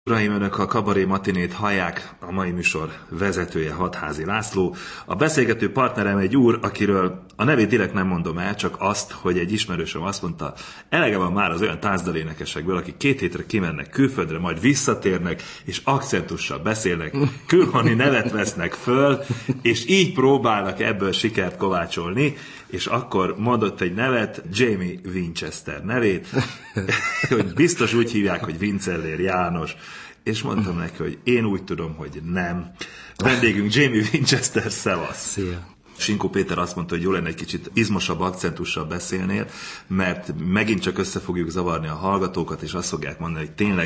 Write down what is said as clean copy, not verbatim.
Uraim, önök a Kabaré Matinét hallják, a mai műsor vezetője Hatházi László. A beszélgető partnerem egy úr, akiről a nevét direkt nem mondom el, csak azt, hogy egy ismerősöm azt mondta, elege van már az olyan táncdalénekesekből, akik 2 hétre kimennek külföldre, majd visszatérnek, és akcentussal beszélnek, külhoni nevet vesznek föl, és így próbálnak ebből sikert kovácsolni, és akkor mondott egy nevet, Jamie Winchester nevét, hogy biztos úgy hívják, hogy Vincellér János, és mondtam neki, hogy én úgy tudom, hogy nem. Vendégünk Jamie Winchester, szevasz! Szia! Sinkó Péter azt mondta, hogy jó lenne egy kicsit izmosabb akcentussal beszélnél, mert megint csak össze fogjuk zavarni a hallgatókat, és azt fogják mondani, hogy tényleg